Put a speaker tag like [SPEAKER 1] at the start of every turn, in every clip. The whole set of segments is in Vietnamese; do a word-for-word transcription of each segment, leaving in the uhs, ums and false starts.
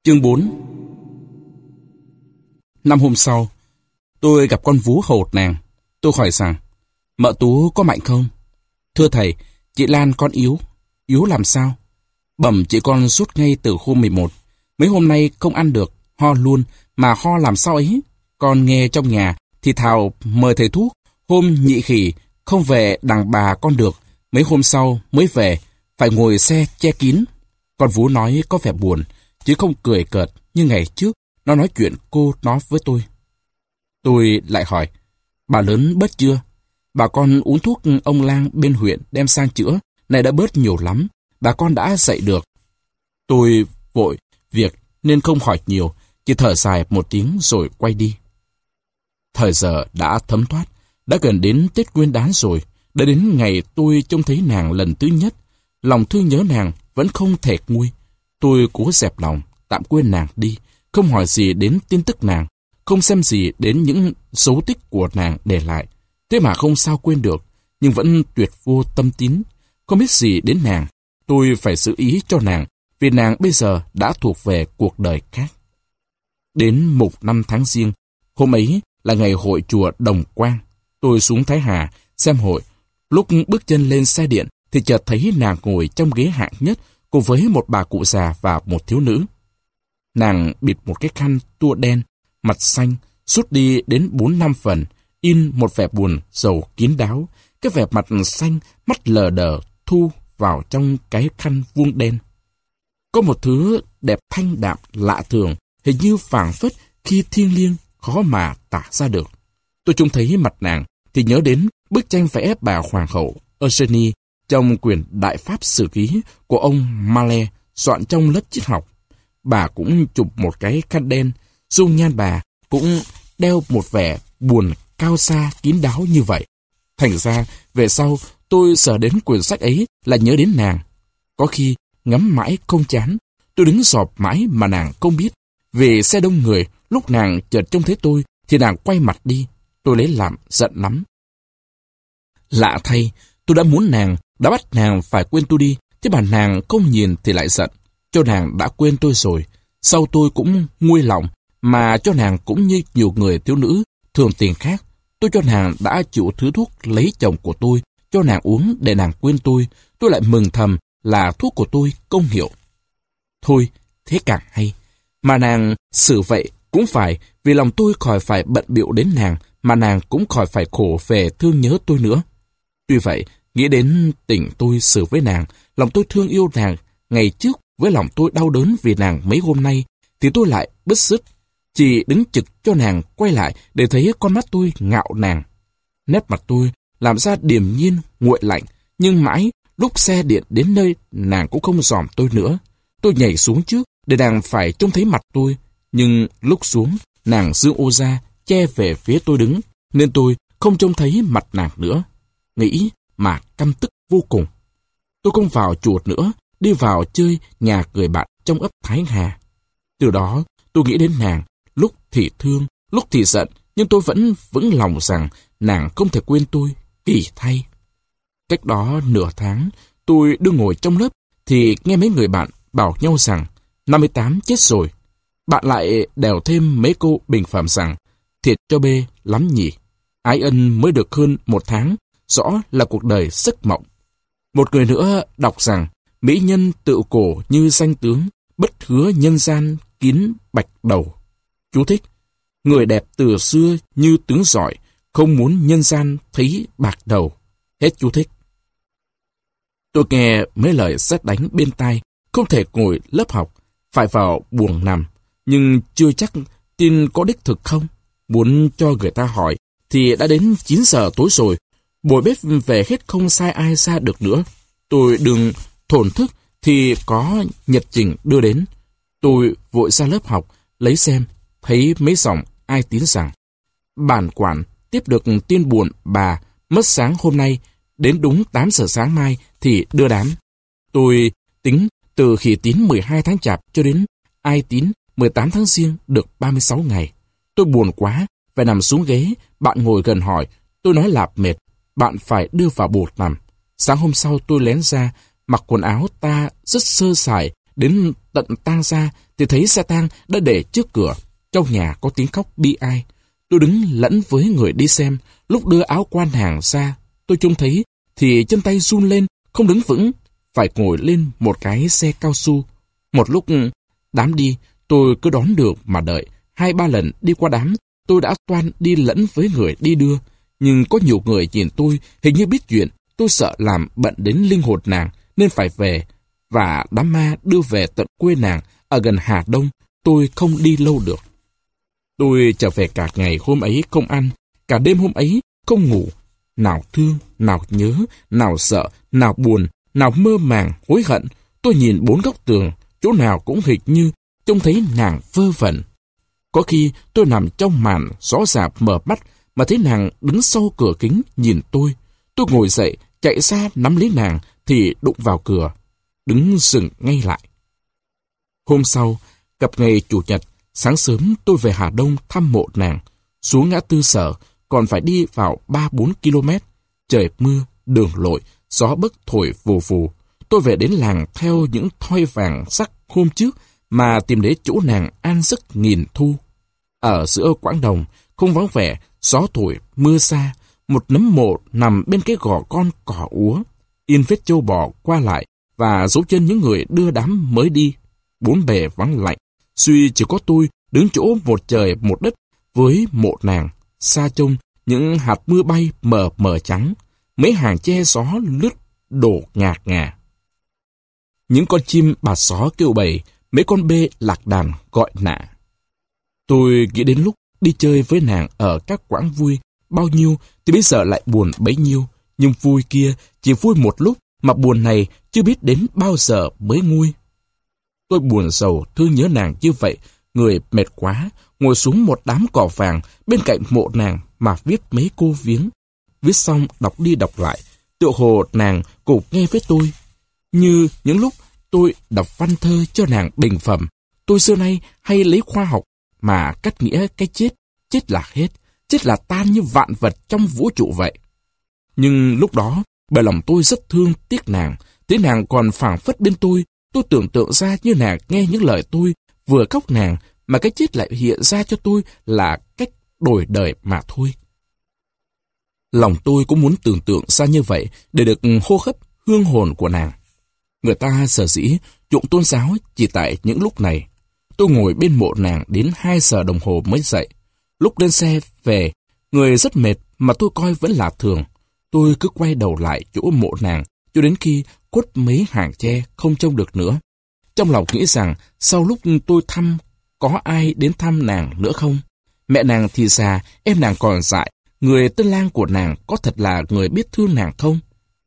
[SPEAKER 1] Chương bốn. Năm hôm sau, tôi gặp con vú hầu nàng. Tôi hỏi rằng, mợ Tú có mạnh không? Thưa thầy, chị Lan con yếu. Yếu làm sao? Bẩm chị con sốt ngay từ hôm mười một. Mấy hôm nay không ăn được, ho luôn, mà ho làm sao ấy? Con nghe trong nhà thì thào mời thầy thuốc. Hôm nhị khỉ không về đằng bà con được. Mấy hôm sau mới về, phải ngồi xe che kín. Con vú nói có vẻ buồn, chứ không cười cợt như ngày trước nó nói chuyện cô nó với tôi. Tôi lại hỏi, bà lớn bớt chưa? Bà con uống thuốc ông lang bên huyện đem sang chữa, này đã bớt nhiều lắm, bà con đã dậy được. Tôi vội việc nên không hỏi nhiều, chỉ thở dài một tiếng rồi quay đi. Thời giờ đã thấm thoát, đã gần đến Tết Nguyên Đán rồi, đã đến ngày tôi trông thấy nàng lần thứ nhất. Lòng thương nhớ nàng vẫn không thể nguôi. Tôi cố dẹp lòng, tạm quên nàng đi, không hỏi gì đến tin tức nàng, không xem gì đến những dấu tích của nàng để lại. Thế mà không sao quên được, nhưng vẫn tuyệt vô tâm tín, không biết gì đến nàng. Tôi phải giữ ý cho nàng, vì nàng bây giờ đã thuộc về cuộc đời khác. Đến mùng năm tháng Giêng, hôm ấy là ngày hội chùa Đồng Quang. Tôi xuống Thái Hà xem hội. Lúc bước chân lên xe điện thì chợt thấy nàng ngồi trong ghế hạng nhất cùng với một bà cụ già và một thiếu nữ. Nàng bịt một cái khăn tua đen, mặt xanh, sút đi đến bốn năm phần, in một vẻ buồn rầu kín đáo. Cái vẻ mặt xanh, mắt lờ đờ thu vào trong cái khăn vuông đen. Có một thứ đẹp thanh đạm lạ thường, hình như phảng phất khi thiêng liêng, khó mà tả ra được. Tôi trông thấy mặt nàng thì nhớ đến bức tranh vẽ bà hoàng hậu Eugenie trong quyển Đại Pháp Sử Ký của ông Mallet soạn trong lớp triết học. Bà cũng chụp một cái khăn đen, dung nhan bà cũng đeo một vẻ buồn cao xa kín đáo như vậy. Thành ra, về sau, tôi sờ đến quyển sách ấy là nhớ đến nàng. Có khi, ngắm mãi không chán, tôi đứng dọp mãi mà nàng không biết. Vì xe đông người, lúc nàng chợt trông thấy tôi, thì nàng quay mặt đi. Tôi lấy làm giận lắm. Lạ thay, tôi đã muốn nàng, đã bắt nàng phải quên tôi đi, thế mà nàng không nhìn thì lại giận. Cho nàng đã quên tôi rồi, sau tôi cũng nguôi lòng, mà cho nàng cũng như nhiều người thiếu nữ thường tình khác. Tôi cho nàng đã chịu thứ thuốc lấy chồng của tôi, cho nàng uống để nàng quên tôi. Tôi lại mừng thầm là thuốc của tôi công hiệu. Thôi, thế càng hay. Mà nàng xử vậy cũng phải vì lòng tôi khỏi phải bận bịu đến nàng, mà nàng cũng khỏi phải khổ về thương nhớ tôi nữa. Tuy vậy, nghĩ đến tình tôi xử với nàng, lòng tôi thương yêu nàng ngày trước với lòng tôi đau đớn vì nàng mấy hôm nay, thì tôi lại bứt rứt, chỉ đứng trực cho nàng quay lại để thấy con mắt tôi ngạo nàng. Nét mặt tôi làm ra điềm nhiên, nguội lạnh, nhưng mãi lúc xe điện đến nơi nàng cũng không dòm tôi nữa. Tôi nhảy xuống trước để nàng phải trông thấy mặt tôi, nhưng lúc xuống nàng giữ ô ra che về phía tôi đứng, nên tôi không trông thấy mặt nàng nữa. Nghĩ mà căm tức vô cùng. Tôi không vào chuột nữa, đi vào chơi nhà người bạn trong ấp Thái Hà. Từ đó tôi nghĩ đến nàng, lúc thì thương, lúc thì giận, nhưng tôi vẫn vững lòng rằng nàng không thể quên tôi, kỳ thay. Cách đó nửa tháng, tôi đứng ngồi trong lớp thì nghe mấy người bạn bảo nhau rằng năm mươi tám chết rồi. Bạn lại đèo thêm mấy câu bình phẩm rằng thiệt cho bê lắm nhỉ. Ái ân mới được hơn một tháng, rõ là cuộc đời giấc mộng. Một người nữa đọc rằng mỹ nhân tự cổ như danh tướng, bất hứa nhân gian kín bạch đầu. Chú thích: người đẹp từ xưa như tướng giỏi, không muốn nhân gian thấy bạc đầu. Hết chú thích. Tôi nghe mấy lời sét đánh bên tai, không thể ngồi lớp học, phải vào buồng nằm, nhưng chưa chắc tin có đích thực không. Muốn cho người ta hỏi thì đã đến chín giờ tối rồi, bồi bếp về hết không sai ai ra được nữa. Tôi đừng thổn thức thì có nhật trình đưa đến. Tôi vội ra lớp học, lấy xem, thấy mấy dòng ai tín rằng bản quản tiếp được tin buồn bà mất sáng hôm nay, đến đúng tám giờ sáng mai thì đưa đám. Tôi tính từ khi tín mười hai tháng Chạp cho đến ai tín mười tám tháng Giêng được ba mươi sáu ngày. Tôi buồn quá, phải nằm xuống ghế, bạn ngồi gần hỏi, tôi nói lạp mệt, bạn phải đưa vào bột nằm. Sáng hôm sau tôi lén ra, mặc quần áo ta rất sơ sài Đến tận tang gia thì thấy xe tang đã để trước cửa. Trong nhà có tiếng khóc bi ai. Tôi đứng lẫn với người đi xem. Lúc đưa áo quan hàng ra, tôi trông thấy thì chân tay run lên, không đứng vững, phải ngồi lên một cái xe cao su. Một lúc đám đi, tôi cứ đón được mà đợi. Hai ba lần đi qua đám, tôi đã toan đi lẫn với người đi đưa. Nhưng có nhiều người nhìn tôi hình như biết chuyện. Tôi sợ làm bận đến linh hồn nàng nên phải về. Và đám ma đưa về tận quê nàng ở gần Hà Đông. Tôi không đi lâu được. Tôi trở về cả ngày hôm ấy không ăn, cả đêm hôm ấy không ngủ. Nào thương, nào nhớ, nào sợ, nào buồn, nào mơ màng, hối hận. Tôi nhìn bốn góc tường, chỗ nào cũng hệt như trông thấy nàng vơ vẩn. Có khi tôi nằm trong màn gió rạp mở mắt mà thấy nàng đứng sau cửa kính nhìn tôi. Tôi ngồi dậy, chạy ra nắm lấy nàng thì đụng vào cửa, đứng dừng ngay lại. Hôm sau, gặp ngày Chủ nhật, sáng sớm tôi về Hà Đông thăm mộ nàng. Xuống ngã tư Sở, còn phải đi vào ba bốn ki lô mét. Trời mưa, đường lội, gió bấc thổi vù vù. Tôi về đến làng theo những thoi vàng sắc hôm trước mà tìm đến chỗ nàng an giấc nghìn thu. Ở giữa quãng đồng, không vắng vẻ, gió thổi, mưa xa, một nấm mộ nằm bên cái gò con cỏ úa, yên vết trâu bò qua lại và dấu chân những người đưa đám mới đi. Bốn bề vắng lạnh, duy chỉ có tôi đứng chỗ một trời một đất với mộ nàng. Xa trông những hạt mưa bay mờ mờ trắng, mấy hàng che gió lướt đổ ngạt ngà. Những con chim bạt xó kêu bầy, mấy con bê lạc đàn gọi nạ. Tôi nghĩ đến lúc đi chơi với nàng ở các quãng vui, bao nhiêu thì bây giờ lại buồn bấy nhiêu. Nhưng vui kia chỉ vui một lúc, mà buồn này chưa biết đến bao giờ mới nguôi. Tôi buồn sầu thương nhớ nàng như vậy, người mệt quá, ngồi xuống một đám cỏ vàng bên cạnh mộ nàng mà viết mấy cô viếng. Viết xong đọc đi đọc lại, tựa hồ nàng cũng nghe với tôi. Như những lúc tôi đọc văn thơ cho nàng bình phẩm, tôi xưa nay hay lấy khoa học mà cắt nghĩa cái chết. Chết là hết, chết là tan như vạn vật trong vũ trụ vậy. Nhưng lúc đó, bởi lòng tôi rất thương tiếc nàng, thế nàng còn phảng phất bên tôi. Tôi tưởng tượng ra như nàng nghe những lời tôi, vừa khóc nàng, mà cái chết lại hiện ra cho tôi là cách đổi đời mà thôi. Lòng tôi cũng muốn tưởng tượng ra như vậy để được hô hấp hương hồn của nàng. Người ta sở dĩ chuộng tôn giáo chỉ tại những lúc này. Tôi ngồi bên mộ nàng đến hai giờ đồng hồ mới dậy. Lúc lên xe về, người rất mệt mà tôi coi vẫn là thường. Tôi cứ quay đầu lại chỗ mộ nàng cho đến khi khuất mấy hàng tre không trông được nữa. Trong lòng nghĩ rằng sau lúc tôi thăm, có ai đến thăm nàng nữa không? Mẹ nàng thì già, em nàng còn dại, người tân lang của nàng có thật là người biết thương nàng không?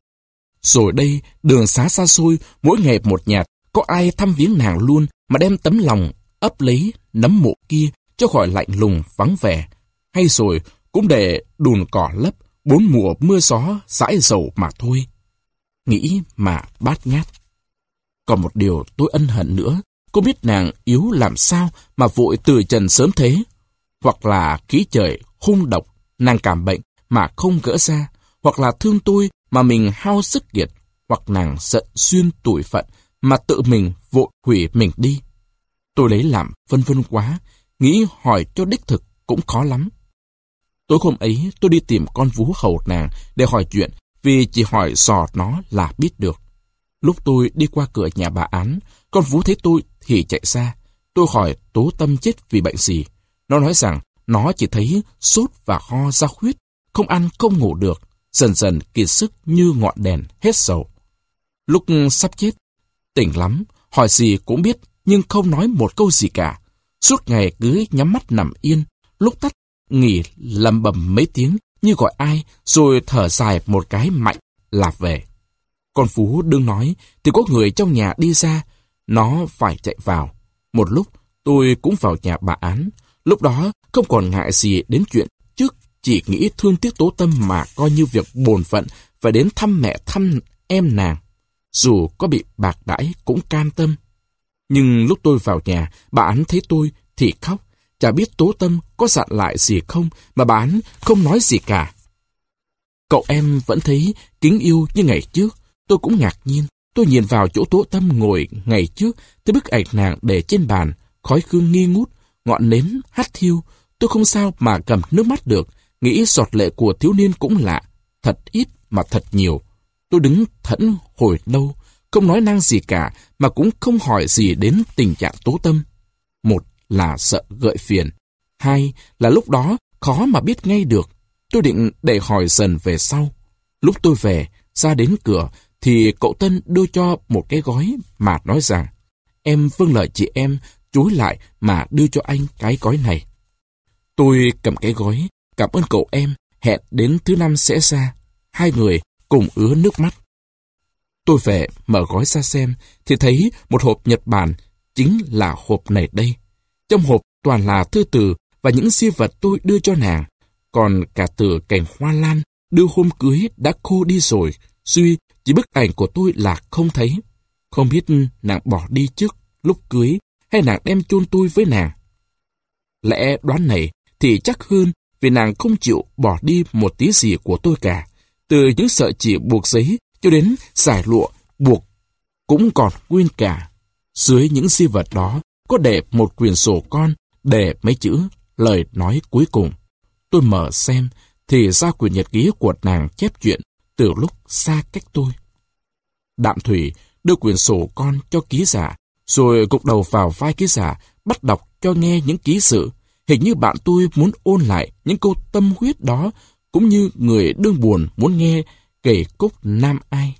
[SPEAKER 1] Rồi đây, đường xá xa xôi, mỗi ngày một nhạt, có ai thăm viếng nàng luôn mà đem tấm lòng ấp lấy nấm mộ kia cho khỏi lạnh lùng vắng vẻ? Hay rồi cũng để đùn cỏ lấp, bốn mùa mưa gió dãi dầu mà thôi? Nghĩ mà bát ngát. Còn một điều tôi ân hận nữa, cô biết nàng yếu làm sao mà vội từ trần sớm thế? Hoặc là khí trời hung độc, nàng cảm bệnh mà không gỡ ra, hoặc là thương tôi mà mình hao sức kiệt, hoặc nàng giận duyên tủi phận mà tự mình vội hủy mình đi. Tôi lấy làm vân vân quá, nghĩ hỏi cho đích thực cũng khó lắm. Tối hôm ấy tôi đi tìm con vú hầu nàng để hỏi chuyện, vì chỉ hỏi dò nó là biết được. Lúc tôi đi qua cửa nhà bà Án, con vú thấy tôi thì chạy ra. Tôi hỏi Tố Tâm chết vì bệnh gì. Nó nói rằng nó chỉ thấy sốt và ho ra huyết, không ăn không ngủ được, dần dần kiệt sức như ngọn đèn hết dầu. Lúc sắp chết, tỉnh lắm, hỏi gì cũng biết nhưng không nói một câu gì cả. Suốt ngày cứ nhắm mắt nằm yên, lúc tắt nghỉ lầm bầm mấy tiếng như gọi ai, rồi thở dài một cái mạnh là về. Con Phú đương nói thì có người trong nhà đi ra, nó phải chạy vào. Một lúc tôi cũng vào nhà bà Án. Lúc đó không còn ngại gì đến chuyện trước, chỉ nghĩ thương tiếc Tố Tâm mà coi như việc bổn phận phải đến thăm mẹ thăm em nàng. Dù có bị bạc đãi cũng cam tâm. Nhưng lúc tôi vào nhà, bà Án thấy tôi thì khóc. Chả biết Tố Tâm có dặn lại gì không mà bà Án không nói gì cả. Cậu em vẫn thấy kính yêu như ngày trước. Tôi cũng ngạc nhiên. Tôi tôi nhìn vào chỗ Tố Tâm ngồi ngày trước, thấy bức ảnh nàng để trên bàn, khói hương nghi ngút, ngọn nến hắt hiu. Tôi không sao mà cầm nước mắt được, nghĩ giọt lệ của thiếu niên cũng lạ, thật ít mà thật nhiều. Tôi đứng thẫn hồi lâu, không nói năng gì cả, mà cũng không hỏi gì đến tình trạng Tố Tâm. Một là sợ gợi phiền, hai là lúc đó khó mà biết ngay được. Tôi định để hỏi dần về sau. Lúc tôi về, ra đến cửa, thì cậu Tân đưa cho một cái gói mà nói rằng, em vâng lời chị em, chối lại mà đưa cho anh cái gói này. Tôi cầm cái gói, cảm ơn cậu em, hẹn đến thứ năm sẽ ra. Hai người cùng ứa nước mắt. Tôi về mở gói ra xem, thì thấy một hộp Nhật Bản, chính là hộp này đây. Trong hộp toàn là thư từ và những di vật tôi đưa cho nàng. Còn cả từ cành hoa lan đưa hôm cưới đã khô đi rồi, duy chỉ bức ảnh của tôi là không thấy. Không biết nàng bỏ đi trước lúc cưới hay nàng đem chôn tôi với nàng. Lẽ đoán này thì chắc hơn, vì nàng không chịu bỏ đi một tí gì của tôi cả. Từ những sợi chỉ buộc giấy cho đến giải lụa buộc cũng còn nguyên cả. Dưới những di vật đó có để một quyển sổ con, để mấy chữ lời nói cuối cùng. Tôi mở xem thì ra quyển nhật ký của nàng chép chuyện từ lúc xa cách tôi. Đạm Thủy đưa quyển sổ con cho ký giả, rồi gục đầu vào vai ký giả, bắt đọc cho nghe những ký sự. Hình như bạn tôi muốn ôn lại những câu tâm huyết đó, cũng như người đương buồn muốn nghe kể cúc Nam Ai.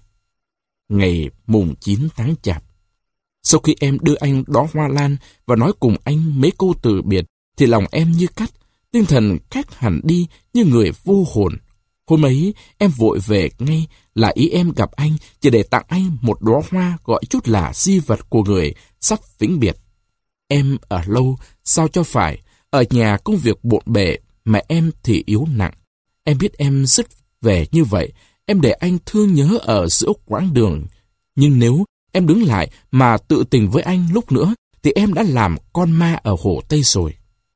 [SPEAKER 1] Ngày mùng chín tháng Chạp, sau khi em đưa anh đóa hoa lan và nói cùng anh mấy câu từ biệt, thì lòng em như cắt, tinh thần khác hẳn đi như người vô hồn. Hôm ấy, em vội về ngay, là ý em gặp anh chỉ để tặng anh một đóa hoa, gọi chút là di vật của người sắp vĩnh biệt. Em ở lâu, sao cho phải, ở nhà công việc bộn bề, mà em thì yếu nặng. Em biết em dứt về như vậy, em để anh thương nhớ ở giữa quãng đường. Nhưng nếu em đứng lại mà tự tình với anh lúc nữa, thì em đã làm con ma ở Hồ Tây rồi.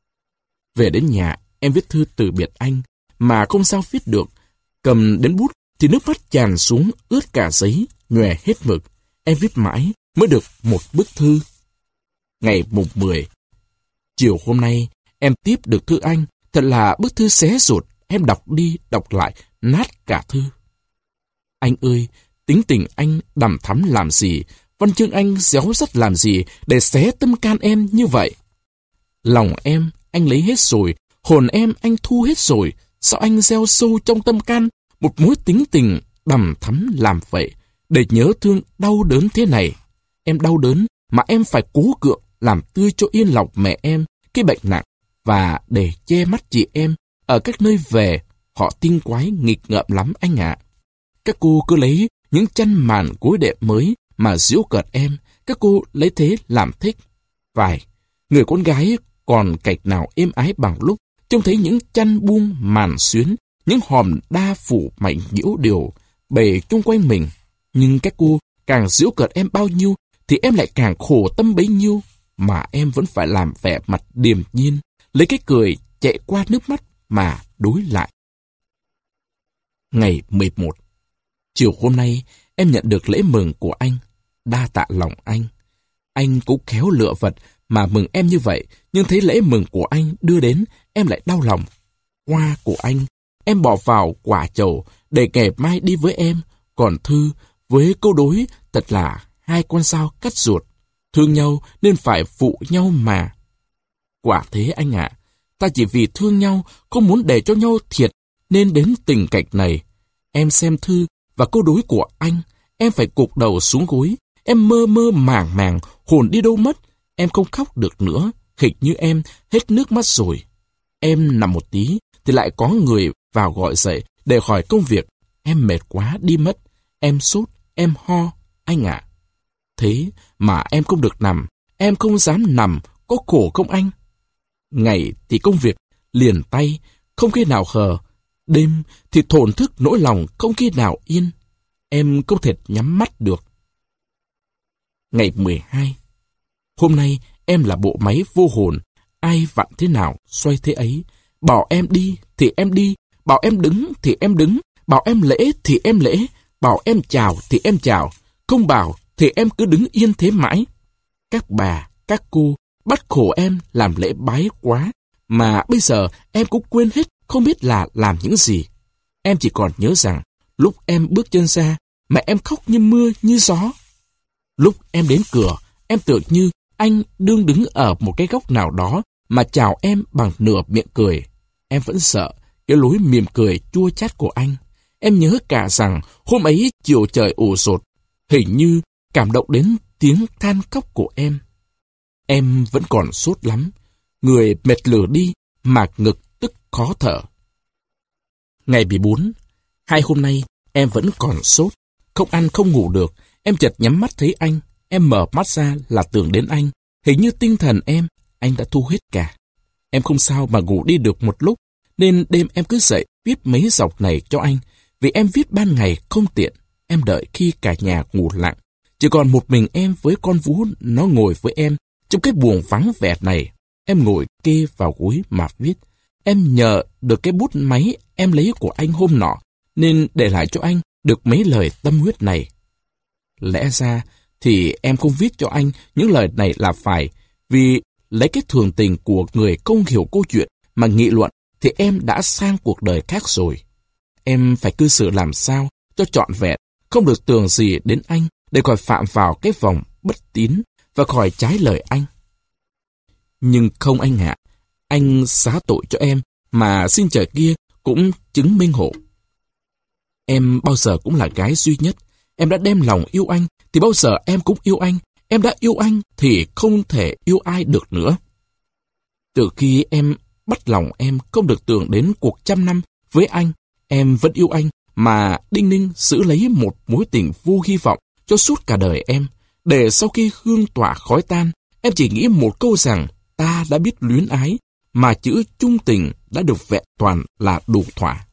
[SPEAKER 1] Về đến nhà, em viết thư từ biệt anh, mà không sao viết được. Cầm đến bút thì nước mắt tràn xuống, ướt cả giấy, nhòe hết mực. Em viết mãi mới được một bức thư. Ngày mùng mười, chiều hôm nay, em tiếp được thư anh. Thật là bức thư xé ruột, em đọc đi đọc lại, nát cả thư. Anh ơi, tính tình anh đằm thắm làm gì, văn chương anh réo rắt làm gì để xé tâm can em như vậy? Lòng em anh lấy hết rồi, hồn em anh thu hết rồi, sao anh gieo sâu trong tâm can một mối tính tình đằm thắm làm vậy, để nhớ thương đau đớn thế này? Em đau đớn mà em phải cố gượng làm tươi cho yên lòng mẹ em cái bệnh nặng, và để che mắt chị em ở các nơi về, họ tinh quái nghịch ngợm lắm anh ạ. Các cô cứ lấy những chăn màn gối đệm mới mà giễu cợt em, các cô lấy thế làm thích. Vài người con gái còn cạch nào êm ái bằng lúc trông thấy những chăn buông màn xuyến, những hòm đa phủ mạnh nhiễu điều bề chung quanh mình. Nhưng các cô càng giễu cợt em bao nhiêu thì em lại càng khổ tâm bấy nhiêu, mà em vẫn phải làm vẻ mặt điềm nhiên, lấy cái cười chạy qua nước mắt mà đối lại. Ngày mười một, chiều hôm nay em nhận được lễ mừng của anh. Đa tạ lòng anh. Anh cũng khéo lựa vật mà mừng em như vậy, nhưng thấy lễ mừng của anh đưa đến, em lại đau lòng. Hoa của anh, em bỏ vào quả chầu để ngày mai đi với em, còn thư với câu đối thật là hai con sao cắt ruột. Thương nhau nên phải phụ nhau mà. Quả thế anh ạ, ta chỉ vì thương nhau, không muốn để cho nhau thiệt, nên đến tình cảnh này. Em xem thư và câu đối của anh, em phải gục đầu xuống gối, em mơ mơ màng màng, hồn đi đâu mất. Em không khóc được nữa, hình như em hết nước mắt rồi. Em nằm một tí, thì lại có người vào gọi dậy để hỏi công việc. Em mệt quá đi mất, em sốt, em ho, anh ạ. Thế mà em không được nằm, em không dám nằm, có khổ không anh? Ngày thì công việc liền tay, không khi nào hờ. Đêm thì thổn thức nỗi lòng không khi nào yên. Em không thể nhắm mắt được. Ngày mười hai. Hôm nay em là bộ máy vô hồn, ai vặn thế nào xoay thế ấy. Bảo em đi thì em đi, bảo em đứng thì em đứng, bảo em lễ thì em lễ, bảo em chào thì em chào. Không bảo thì em cứ đứng yên thế mãi. Các bà, các cô bắt khổ em làm lễ bái quá, mà bây giờ em cũng quên hết không biết là làm những gì. Em chỉ còn nhớ rằng lúc em bước chân ra, mẹ em khóc như mưa như gió. Lúc em đến cửa, em tưởng như anh đương đứng ở một cái góc nào đó mà chào em bằng nửa miệng cười. Em vẫn sợ cái lối mỉm cười chua chát của anh. Em nhớ cả rằng hôm ấy chiều trời ủ rột, hình như cảm động đến tiếng than khóc của em. Em vẫn còn sốt lắm, người mệt lử đi mà ngực tức khó thở. Ngày mười bốn, hai hôm nay em vẫn còn sốt, không ăn không ngủ được. Em chợt nhắm mắt thấy anh, em mở mắt ra là tưởng đến anh. Hình như tinh thần em, anh đã thu hết cả. Em không sao mà ngủ đi được một lúc, nên đêm em cứ dậy viết mấy dòng này cho anh. Vì em viết ban ngày không tiện, em đợi khi cả nhà ngủ lặng. Chỉ còn một mình em với con vú nó ngồi với em. Trong cái buồng vắng vẻ này, em ngồi kê vào gối mà viết. Em nhờ được cái bút máy em lấy của anh hôm nọ, nên để lại cho anh được mấy lời tâm huyết này. Lẽ ra thì em không viết cho anh những lời này là phải, vì lấy cái thường tình của người không hiểu câu chuyện mà nghị luận thì em đã sang cuộc đời khác rồi. Em phải cư xử làm sao cho trọn vẹn, không được tưởng gì đến anh để khỏi phạm vào cái vòng bất tín và khỏi trái lời anh. Nhưng không anh ạ, anh xá tội cho em mà xin trời kia cũng chứng minh hộ. Em bao giờ cũng là gái duy nhất. Em đã đem lòng yêu anh thì bao giờ em cũng yêu anh. Em đã yêu anh thì không thể yêu ai được nữa. Từ khi em bắt lòng em không được tưởng đến cuộc trăm năm với anh, em vẫn yêu anh mà đinh ninh giữ lấy một mối tình vô hy vọng cho suốt cả đời em. Để sau khi hương tỏa khói tan, em chỉ nghĩ một câu rằng ta đã biết luyến ái, mà chữ chung tình đã được vẹn toàn là đủ thỏa.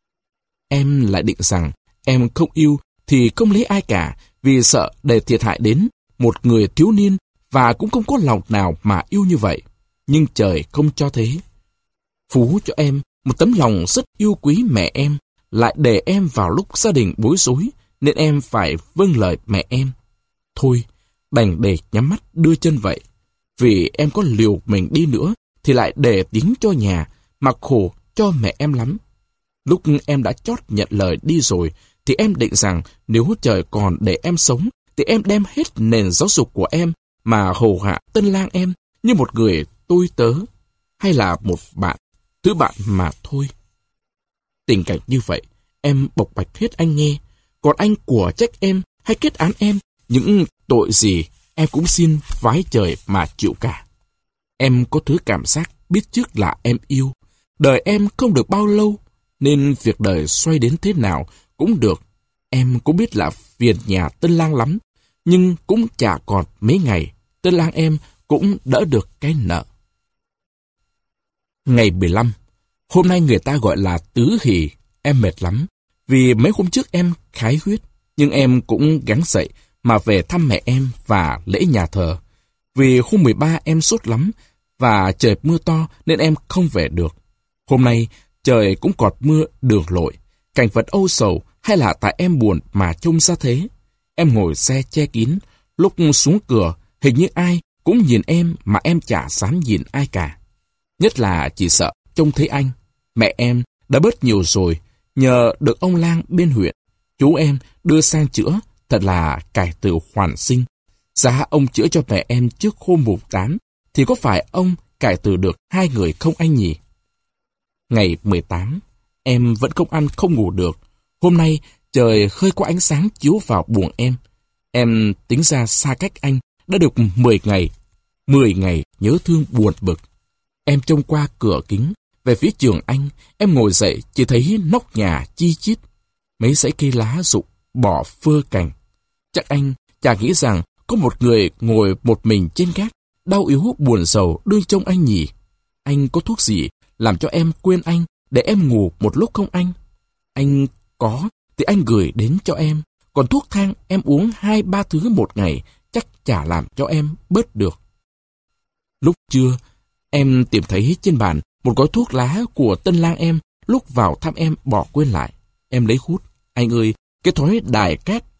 [SPEAKER 1] Em lại định rằng em không yêu thì không lấy ai cả, vì sợ để thiệt hại đến một người thiếu niên, và cũng không có lòng nào mà yêu như vậy. Nhưng trời không cho thế. Phú cho em một tấm lòng rất yêu quý mẹ em, lại để em vào lúc gia đình bối rối, nên em phải vâng lời mẹ em. Thôi, đành để nhắm mắt đưa chân vậy. Vì em có liều mình đi nữa thì lại để tiếng cho nhà, mặc khổ cho mẹ em lắm. Lúc em đã chót nhận lời đi rồi thì em định rằng nếu trời còn để em sống thì em đem hết nền giáo dục của em mà hầu hạ Tân Lang em như một người tôi tớ hay là một bạn, thứ bạn mà thôi. Tình cảnh như vậy em bộc bạch hết anh nghe, còn anh của trách em hay kết án em những tội gì em cũng xin vái trời mà chịu cả. Em có thứ cảm giác biết trước là em yêu. Đời em không được bao lâu, nên việc đời xoay đến thế nào cũng được. Em cũng biết là phiền nhà Tân Lang lắm, nhưng cũng chả còn mấy ngày, Tân Lang em cũng đỡ được cái nợ. Ngày mười lăm, hôm nay người ta gọi là tứ hỷ, em mệt lắm, vì mấy hôm trước em khái huyết, nhưng em cũng gắng dậy mà về thăm mẹ em và lễ nhà thờ. Vì hôm mười ba em sốt lắm, và trời mưa to nên em không về được. Hôm nay trời cũng cọt mưa đường lội, cảnh vật âu sầu hay là tại em buồn mà trông ra thế. Em ngồi xe che kín, lúc xuống cửa hình như ai cũng nhìn em mà em chả dám nhìn ai cả. Nhất là chỉ sợ trông thấy anh. Mẹ em đã bớt nhiều rồi, nhờ được ông Lang bên huyện, chú em đưa sang chữa, thật là cải tử hoàn sinh. Giá ông chữa cho mẹ em trước hôm mùng tám, thì có phải ông cải tử được hai người không anh nhỉ? Ngày mười tám, em vẫn không ăn không ngủ được. Hôm nay trời hơi có ánh sáng chiếu vào buồng em. Em tính ra xa cách anh đã được mười ngày. mười ngày nhớ thương buồn bực. Em trông qua cửa kính về phía trường anh, em ngồi dậy chỉ thấy nóc nhà chi chít, mấy dãy cây lá rụng bỏ phơ cành. Chắc anh chả nghĩ rằng có một người ngồi một mình trên gác, đau yếu buồn sầu đương trông anh nhỉ. Anh có thuốc gì làm cho em quên anh để em ngủ một lúc không anh? Anh có thì anh gửi đến cho em, còn thuốc thang em uống hai ba thứ một ngày chắc chả làm cho em bớt được. Lúc trưa, em tìm thấy trên bàn một gói thuốc lá của Tân Lang em lúc vào thăm em bỏ quên lại. Em lấy hút. Anh ơi, cái thói đài cát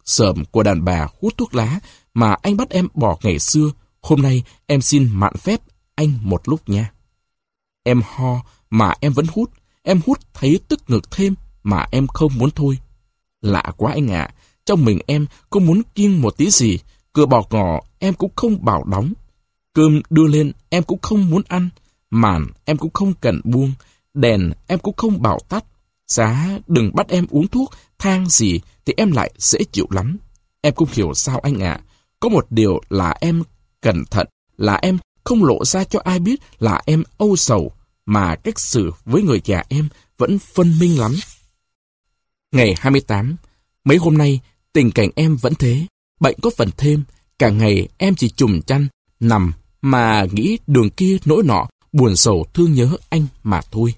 [SPEAKER 1] sờm của đàn bà hút thuốc lá mà anh bắt em bỏ ngày xưa, hôm nay em xin mạn phép anh một lúc nha. Em ho mà em vẫn hút, em hút thấy tức ngực thêm mà em không muốn thôi. Lạ quá anh ạ, trong mình em không muốn kiêng một tí gì, cửa bò ngỏ em cũng không bảo đóng. Cơm đưa lên em cũng không muốn ăn, màn em cũng không cần buông, đèn em cũng không bảo tắt. Giá đừng bắt em uống thuốc, thang gì thì em lại dễ chịu lắm. Em không hiểu sao anh ạ. Có một điều là em cẩn thận, là em không lộ ra cho ai biết là em âu sầu, mà cách xử với người già em vẫn phân minh lắm. Ngày hai mươi tám, mấy hôm nay tình cảnh em vẫn thế, bệnh có phần thêm, cả ngày em chỉ chùm chăn, nằm mà nghĩ đường kia nỗi nọ, buồn sầu thương nhớ anh mà thôi.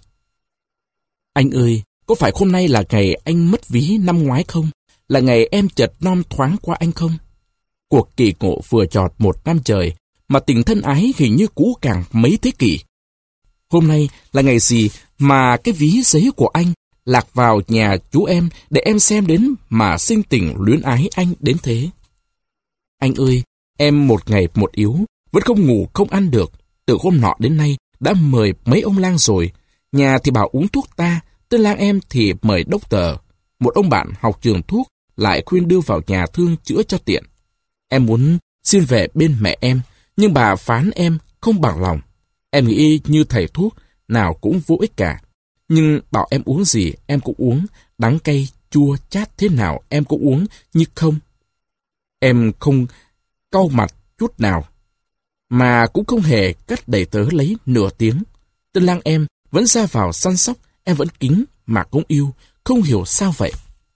[SPEAKER 1] Anh ơi, có phải hôm nay là ngày anh mất ví năm ngoái không? Là ngày em chợt non thoáng qua anh không? Cuộc kỳ ngộ vừa trọt một năm trời, mà tình thân ái hình như cũ càng mấy thế kỷ. Hôm nay là ngày gì mà cái ví giấy của anh lạc vào nhà chú em để em xem đến mà sinh tình luyến ái anh đến thế? Anh ơi, em một ngày một yếu, vẫn không ngủ không ăn được. Từ hôm nọ đến nay đã mời mấy ông lang rồi. Nhà thì bảo uống thuốc ta, tên lang em thì mời đốc tờ. Một ông bạn học trường thuốc lại khuyên đưa vào nhà thương chữa cho tiện. Em muốn xin về bên mẹ em, nhưng bà phán em không bằng lòng. Em nghĩ như thầy thuốc, nào cũng vô ích cả. Nhưng bảo em uống gì em cũng uống, đắng cay, chua, chát thế nào em cũng uống như không. Em không cau mặt chút nào, mà cũng không hề cách đẩy tớ lấy nửa tiếng. Tên lang em vẫn ra vào săn sóc, em vẫn kính mà cũng yêu, không hiểu sao vậy.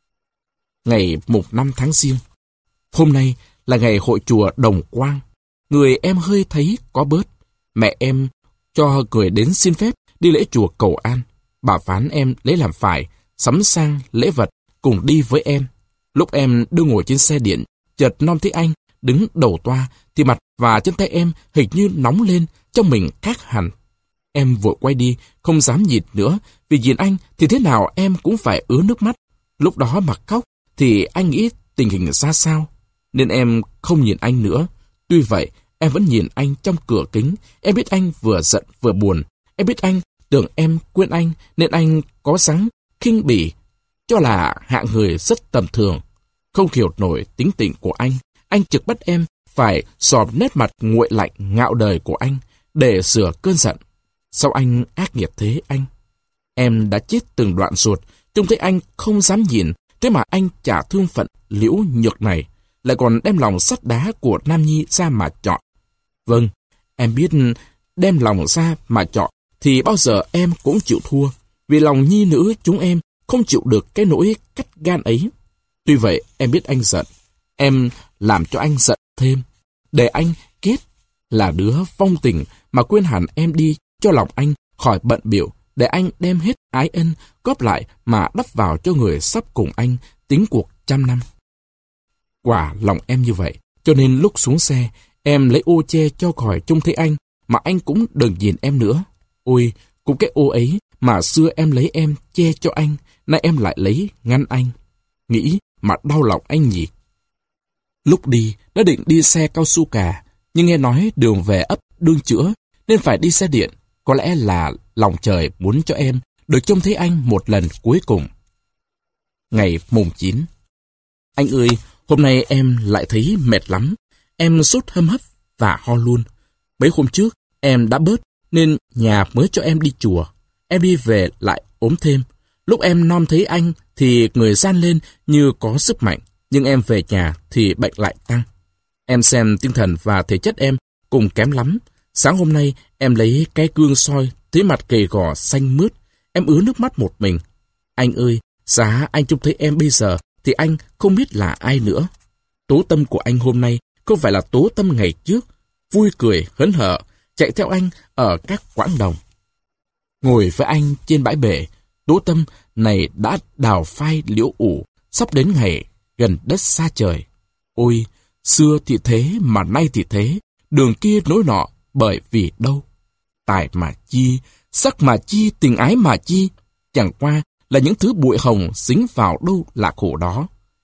[SPEAKER 1] Ngày mùng năm tháng Giêng, hôm nay là ngày hội chùa Đồng Quang. Người em hơi thấy có bớt. Mẹ em cho người đến xin phép đi lễ chùa cầu an. Bà phán em lấy làm phải, sắm sang lễ vật cùng đi với em. Lúc em đưa ngồi trên xe điện, chợt non thấy anh đứng đầu toa, thì mặt và chân tay em hình như nóng lên, trong mình khác hẳn. Em vội quay đi, không dám nhìn nữa, vì nhìn anh thì thế nào em cũng phải ứa nước mắt. Lúc đó mà khóc thì anh nghĩ tình hình ra sao, nên em không nhìn anh nữa. Tuy vậy, em vẫn nhìn anh trong cửa kính. Em biết anh vừa giận vừa buồn. Em biết anh tưởng em quên anh, nên anh có dáng khinh bỉ, cho là hạng người rất tầm thường. Không hiểu nổi tính tình của anh, anh trực bắt em phải xòm nét mặt nguội lạnh ngạo đời của anh để sửa cơn giận. Sao anh ác nghiệt thế anh? Em đã chết từng đoạn ruột, trông thấy anh không dám nhìn, thế mà anh chả thương phận liễu nhược này, lại còn đem lòng sắt đá của Nam Nhi ra mà chọn. Vâng, em biết đem lòng ra mà chọn thì bao giờ em cũng chịu thua, vì lòng nhi nữ chúng em không chịu được cái nỗi cắt gan ấy. Tuy vậy, em biết anh giận, em làm cho anh giận thêm, để anh kết là đứa vong tình mà quên hẳn em đi, cho lòng anh khỏi bận biểu, để anh đem hết ái ân góp lại mà đắp vào cho người sắp cùng anh tính cuộc trăm năm. Quả lòng em như vậy, cho nên lúc xuống xe, em lấy ô che cho khỏi trông thấy anh, mà anh cũng đừng nhìn em nữa. Ôi, cũng cái ô ấy mà xưa em lấy em che cho anh, nay em lại lấy ngăn anh. Nghĩ mà đau lòng anh nhỉ. Lúc đi, đã định đi xe cao su cà, nhưng nghe nói đường về ấp Đương Chữa, nên phải đi xe điện. Có lẽ là lòng trời muốn cho em được trông thấy anh một lần cuối cùng. Ngày mùng chín. Anh ơi, hôm nay em lại thấy mệt lắm. Em sốt hâm hấp và ho luôn. Mấy hôm trước, em đã bớt, nên nhà mới cho em đi chùa. Em đi về lại ốm thêm. Lúc em nom thấy anh thì người gian lên như có sức mạnh, nhưng em về nhà thì bệnh lại tăng. Em xem tinh thần và thể chất em cùng kém lắm. Sáng hôm nay em lấy cái gương soi, thấy mặt gầy gò xanh mướt. Em ứa nước mắt một mình. Anh ơi, giá anh trông thấy em bây giờ thì anh không biết là ai nữa. Tố Tâm của anh hôm nay không phải là Tố Tâm ngày trước, vui cười hớn hở chạy theo anh ở các quãng đồng. Ngồi với anh trên bãi bể, Tố Tâm này đã đào phai liễu ủ, sắp đến ngày gần đất xa trời. Ôi, xưa thì thế mà nay thì thế, đường kia nối nọ bởi vì đâu. Tài mà chi, sắc mà chi, tình ái mà chi, chẳng qua là những thứ bụi hồng dính vào đâu là khổ đó.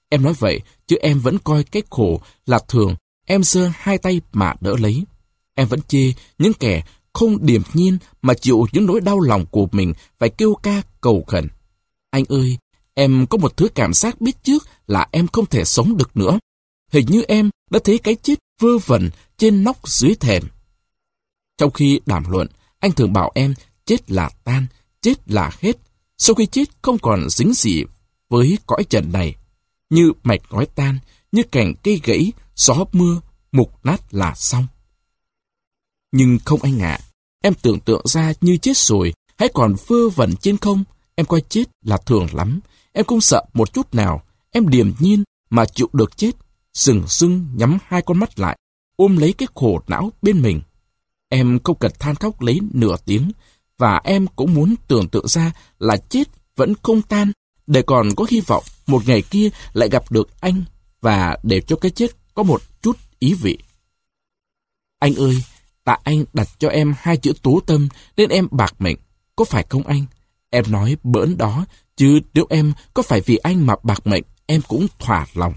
[SPEAKER 1] Em nói vậy, chứ em vẫn coi cái khổ là thường, em giơ hai tay mà đỡ lấy. Em vẫn chê những kẻ không điềm nhiên mà chịu những nỗi đau lòng của mình phải kêu ca cầu khẩn. Anh ơi, em có một thứ cảm giác biết trước là em không thể sống được nữa. Hình như em đã thấy cái chết vơ vẩn trên nóc dưới thềm. Trong khi đàm luận, anh thường bảo em chết là tan, chết là hết. Sau khi chết không còn dính gì với cõi trần này. Như mạch ngói tan, như cành cây gãy, gió mưa, mục nát là xong. Nhưng không anh ạ, em tưởng tượng ra như chết rồi, hãy còn vơ vẩn trên không. Em coi chết là thường lắm. Em không sợ một chút nào. Em điềm nhiên mà chịu được chết. Dừng dưng nhắm hai con mắt lại, ôm lấy cái khổ não bên mình. Em không cần than khóc lấy nửa tiếng, và em cũng muốn tưởng tượng ra là chết vẫn không tan, để còn có hy vọng một ngày kia lại gặp được anh, và để cho cái chết có một chút ý vị. Anh ơi, tại anh đặt cho em hai chữ tố tâm nên em bạc mệnh, có phải không anh? Em nói bỡn đó, chứ nếu em có phải vì anh mà bạc mệnh, em cũng thỏa lòng.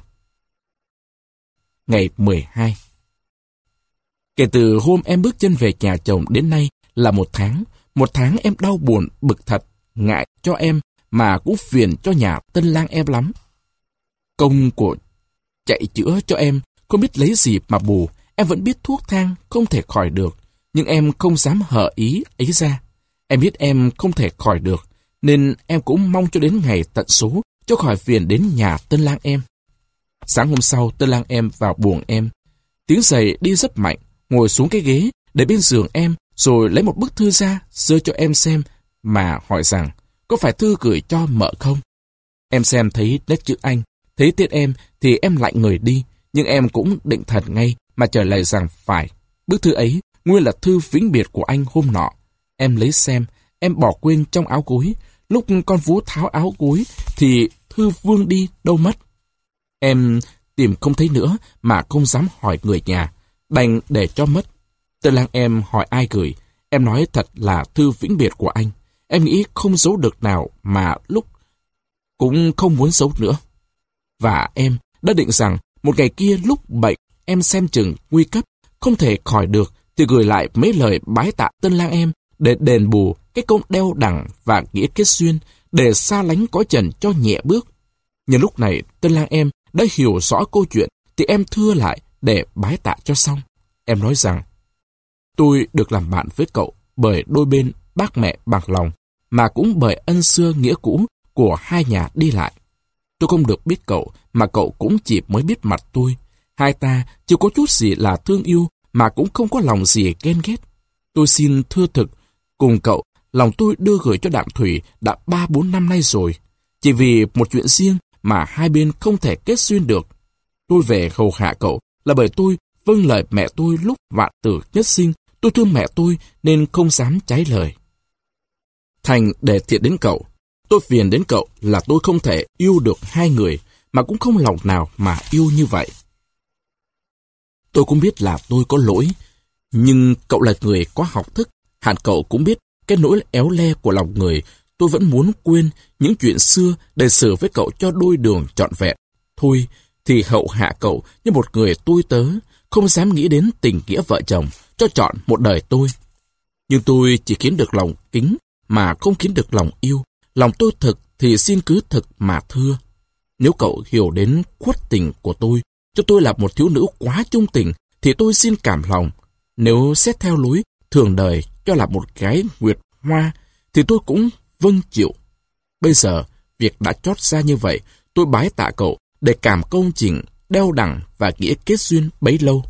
[SPEAKER 1] Ngày mười hai. Kể từ hôm em bước chân về nhà chồng đến nay là một tháng. Một tháng em đau buồn, bực thật, ngại cho em, mà cũng phiền cho nhà tân lang em lắm. Công của chạy chữa cho em, không biết lấy gì mà bù. Em vẫn biết thuốc thang không thể khỏi được, nhưng em không dám hở ý ấy ra. Em biết em không thể khỏi được, nên em cũng mong cho đến ngày tận số, cho khỏi phiền đến nhà tân lang em. Sáng hôm sau, tân lang em vào buồng em. Tiếng giày đi rất mạnh, ngồi xuống cái ghế để bên giường em, rồi lấy một bức thư ra, giơ cho em xem, mà hỏi rằng, có phải thư gửi cho mợ không? Em xem thấy nét chữ Anh, thấy tên em thì em lạnh người đi, nhưng em cũng định thật ngay mà trả lời rằng phải. Bức thư ấy nguyên là thư vĩnh biệt của anh hôm nọ. Em lấy xem, em bỏ quên trong áo gối. Lúc con vú tháo áo gối thì thư vương đi đâu mất. Em tìm không thấy nữa mà không dám hỏi người nhà, đành để cho mất. Tân lang em hỏi ai gửi, em nói thật là thư vĩnh biệt của anh. Em nghĩ không giấu được nào mà lúc cũng không muốn giấu nữa. Và em đã định rằng một ngày kia lúc bệnh em xem chừng nguy cấp, không thể khỏi được, thì gửi lại mấy lời bái tạ tân lang em để đền bù cái công đeo đẳng và nghĩa kết duyên, để xa lánh cõi trần cho nhẹ bước. Nhưng lúc này tân lang em đã hiểu rõ câu chuyện, thì em thưa lại để bái tạ cho xong. Em nói rằng, tôi được làm bạn với cậu bởi đôi bên bác mẹ bằng lòng, mà cũng bởi ân xưa nghĩa cũ của hai nhà đi lại. Tôi không được biết cậu, mà cậu cũng chỉ mới biết mặt tôi. Hai ta chưa có chút gì là thương yêu, mà cũng không có lòng gì ghen ghét. Tôi xin thưa thực, cùng cậu, lòng tôi đưa gửi cho Đạm Thủy đã ba bốn năm nay rồi. Chỉ vì một chuyện riêng mà hai bên không thể kết duyên được. Tôi về hầu hạ cậu là bởi tôi vâng lời mẹ tôi lúc vạn tử nhất sinh. Tôi thương mẹ tôi nên không dám trái lời. Thành để thiện đến cậu. Tôi phiền đến cậu là tôi không thể yêu được hai người, mà cũng không lòng nào mà yêu như vậy. Tôi cũng biết là tôi có lỗi, nhưng cậu là người có học thức, hẳn cậu cũng biết cái nỗi éo le của lòng người. Tôi vẫn muốn quên những chuyện xưa để xử với cậu cho đôi đường trọn vẹn. Thôi thì hậu hạ cậu như một người tôi tớ, không dám nghĩ đến tình nghĩa vợ chồng, cho chọn một đời tôi. Nhưng tôi chỉ khiến được lòng kính, mà không khiến được lòng yêu. Lòng tôi thực thì xin cứ thực mà thưa. Nếu cậu hiểu đến khuất tình của tôi, cho tôi là một thiếu nữ quá trung tình, thì tôi xin cảm lòng. Nếu xét theo lối thường đời cho là một gái nguyệt hoa, thì tôi cũng vâng chịu. Bây giờ, việc đã chót ra như vậy, tôi bái tạ cậu để cảm công trình, đeo đẳng và nghĩa kết duyên bấy lâu.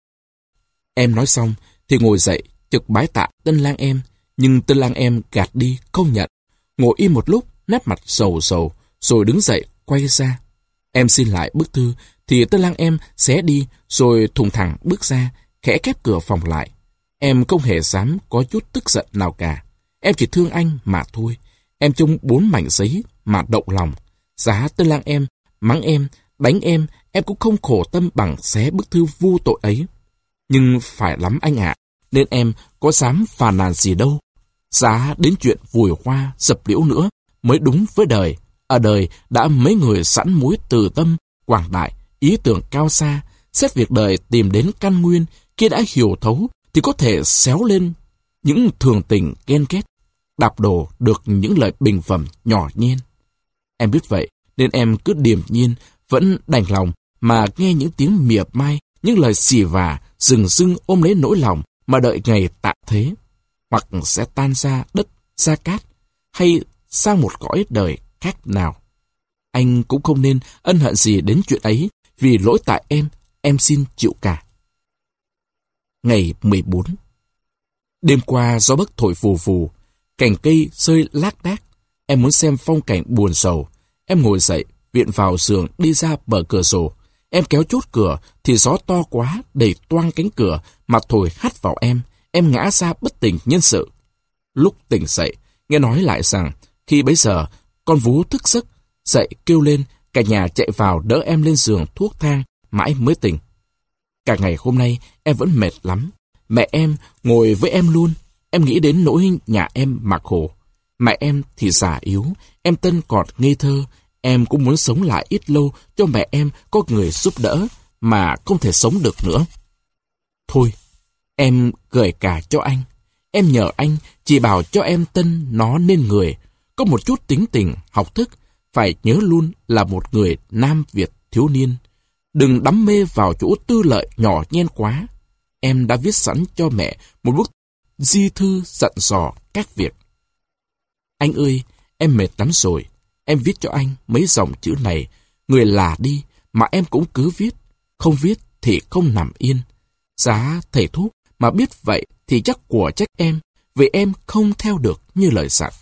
[SPEAKER 1] Em nói xong, thì ngồi dậy, trực bái tạ tân lang em, nhưng tân lang em gạt đi, không nhận. Ngồi im một lúc, nét mặt sầu sầu, rồi đứng dậy, quay ra. Em xin lại bức thư, thì tân lang em xé đi, rồi thùng thẳng bước ra, khẽ khép cửa phòng lại. Em không hề dám có chút tức giận nào cả. Em chỉ thương anh mà thôi. Em trông bốn mảnh giấy mà động lòng. Giá tân lang em, mắng em, đánh em, em cũng không khổ tâm bằng xé bức thư vu tội ấy. Nhưng phải lắm anh ạ, nên em có dám phàn nàn gì đâu. Giá đến chuyện vùi hoa, dập liễu nữa mới đúng với đời. Ở đời đã mấy người sẵn mối từ tâm quảng đại, ý tưởng cao xa, xét việc đời tìm đến căn nguyên, khi đã hiểu thấu thì có thể xéo lên những thường tình ghen ghét, đạp đổ được những lời bình phẩm nhỏ nhen. Em biết vậy nên em cứ điềm nhiên, vẫn đành lòng mà nghe những tiếng mỉa mai, những lời xì vả, rừng rưng ôm lấy nỗi lòng mà đợi ngày tạ thế, hoặc sẽ tan ra đất, ra cát, hay sang một cõi đời khác nào. Anh cũng không nên ân hận gì đến chuyện ấy, vì lỗi tại em, em xin chịu cả. Ngày mười bốn. Đêm qua gió bấc thổi vù vù, cành cây rơi lác đác. Em muốn xem phong cảnh buồn sầu. Em ngồi dậy, viện vào giường, đi ra bờ cửa sổ. Em kéo chốt cửa thì gió to quá, đẩy toang cánh cửa mà thổi hắt vào em. Em ngã ra bất tỉnh nhân sự. Lúc tỉnh dậy, nghe nói lại rằng khi bấy giờ con vú thức giấc, dậy kêu lên, cả nhà chạy vào đỡ em lên giường thuốc thang, mãi mới tỉnh. Cả ngày hôm nay em vẫn mệt lắm. Mẹ em ngồi với em luôn. Em nghĩ đến nỗi nhà em mặc khổ. Mẹ em thì già yếu, em Tân còn ngây thơ. Em cũng muốn sống lại ít lâu cho mẹ em có người giúp đỡ, mà không thể sống được nữa. Thôi, em gửi cả cho anh. Em nhờ anh chỉ bảo cho em Tân nó nên người, có một chút tính tình, học thức, phải nhớ luôn là một người Nam Việt thiếu niên. Đừng đắm mê vào chỗ tư lợi nhỏ nhen quá. Em đã viết sẵn cho mẹ một bức di thư dặn dò các việc. Anh ơi, em mệt lắm rồi. Em viết cho anh mấy dòng chữ này. Người là đi, mà em cũng cứ viết. Không viết thì không nằm yên. Giá thầy thuốc mà biết vậy thì chắc của trách em, vì em không theo được như lời dặn.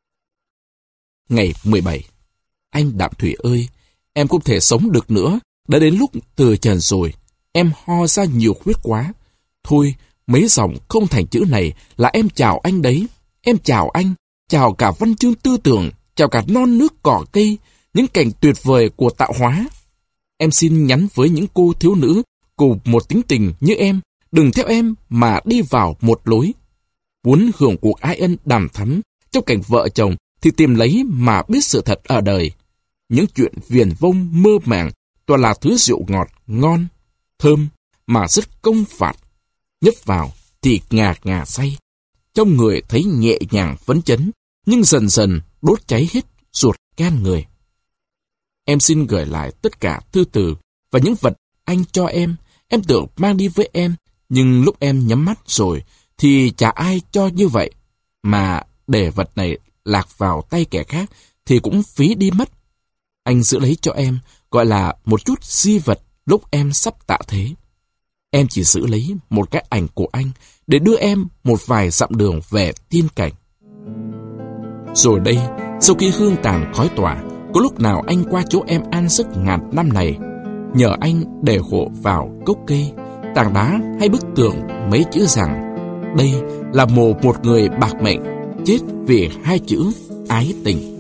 [SPEAKER 1] Ngày mười bảy. Anh Đạm Thủy ơi, em không thể sống được nữa. Đã đến lúc từ trần rồi. Em ho ra nhiều huyết quá. Thôi, mấy dòng không thành chữ này là em chào anh đấy. Em chào anh, chào cả văn chương tư tưởng, chào cả non nước cỏ cây, những cảnh tuyệt vời của tạo hóa. Em xin nhắn với những cô thiếu nữ cùng một tính tình như em, đừng theo em mà đi vào một lối. Muốn hưởng cuộc ái ân đàm thắm trong cảnh vợ chồng thì tìm lấy mà biết sự thật ở đời. Những chuyện viển vông mơ màng toàn là thứ rượu ngọt, ngon, thơm mà rất công phạt. Nhấp vào thì ngà ngà say, trong người thấy nhẹ nhàng phấn chấn, nhưng dần dần đốt cháy hết ruột gan người. Em xin gửi lại tất cả thư từ và những vật anh cho em. Em tưởng mang đi với em, nhưng lúc em nhắm mắt rồi thì chả ai cho như vậy. Mà để vật này lạc vào tay kẻ khác thì cũng phí đi mất. Anh giữ lấy cho em, gọi là một chút di vật lúc em sắp tạ thế. Em chỉ giữ lấy một cái ảnh của anh để đưa em một vài dặm đường về tiên cảnh. Rồi đây, sau khi hương tàn khói tỏa, có lúc nào anh qua chỗ em an giấc ngàn năm này, nhờ anh để hộ vào gốc cây, tảng đá hay bức tường mấy chữ rằng đây là mồ một người bạc mệnh chết vì hai chữ ái tình.